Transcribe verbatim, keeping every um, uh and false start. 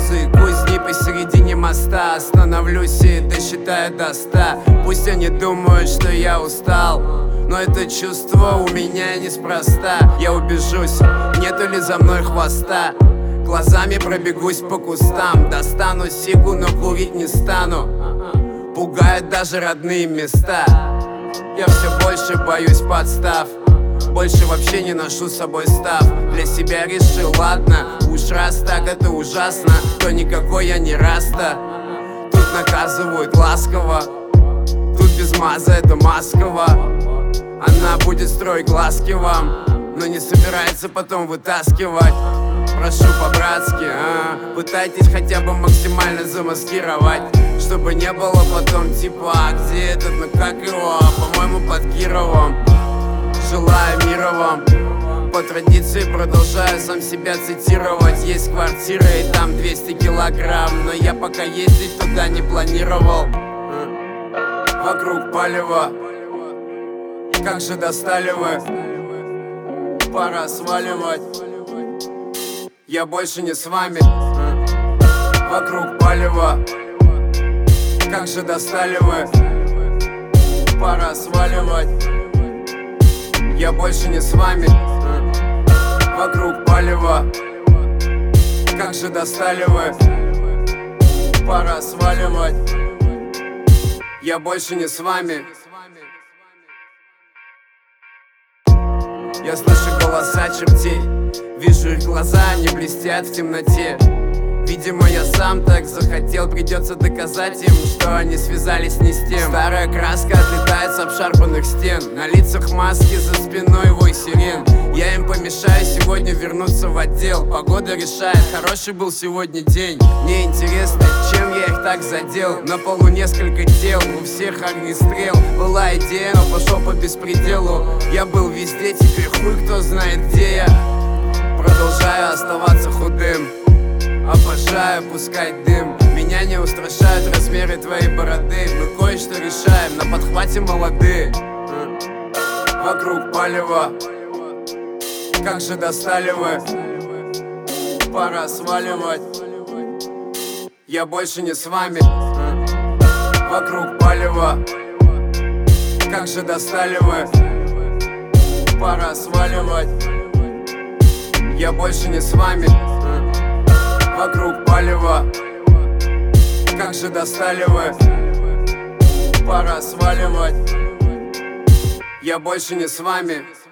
Пузы, кузни посередине моста. Остановлюсь и досчитаю до ста. Пусть они думают, что я устал, но это чувство у меня неспроста. Я убежусь, нету ли за мной хвоста. Глазами пробегусь по кустам. Достану сигу, но курить не стану. Пугают даже родные места. Я все больше боюсь подстав. Больше вообще не ношу с собой став. Для себя решил, ладно, уж раз так это ужасно, то никакой я не раста. Тут наказывают ласково, тут без маза это масково. Она будет строить глазки вам, но не собирается потом вытаскивать. Прошу по-братски, а? Пытайтесь хотя бы максимально замаскировать, чтобы не было потом типа, а где этот, ну как его, по-моему под Кировом. Желаю мира вам. По традиции продолжаю сам себя цитировать. Есть квартира и там двести килограмм, но я пока ездить туда не планировал. Вокруг палево, как же достали вы. Пора сваливать, я больше не с вами. Вокруг палево, как же достали вы. Пора сваливать, я больше не с вами. Вокруг палево, как же достали вы. Пора сваливать, я больше не с вами. Я слышу голоса чертей, вижу их глаза, они блестят в темноте. Видимо, я сам так захотел, придется доказать им, что они связались не с тем. Старая краска отлетает с обшарпанных стен, на лицах маски, за спиной вой сирен. Я им помешаю сегодня вернуться в отдел. Погода решает, хороший был сегодня день. Мне интересно, чем я их так задел. На полу несколько тел, у всех огнестрел. Была идея, но пошел по беспределу. Я был везде, теперь хуй кто знает где я. Продолжаю оставаться худым, обожаю пускать дым. Меня не устрашают размеры твоей бороды. Мы кое-что решаем, на подхвате молодые. Вокруг палево, как же достали вы. Пора сваливать, я больше не с вами. Вокруг палево, как же достали вы. Пора сваливать, я больше не с вами. Вокруг палево, как же достали вы. Пора сваливать, я больше не с вами.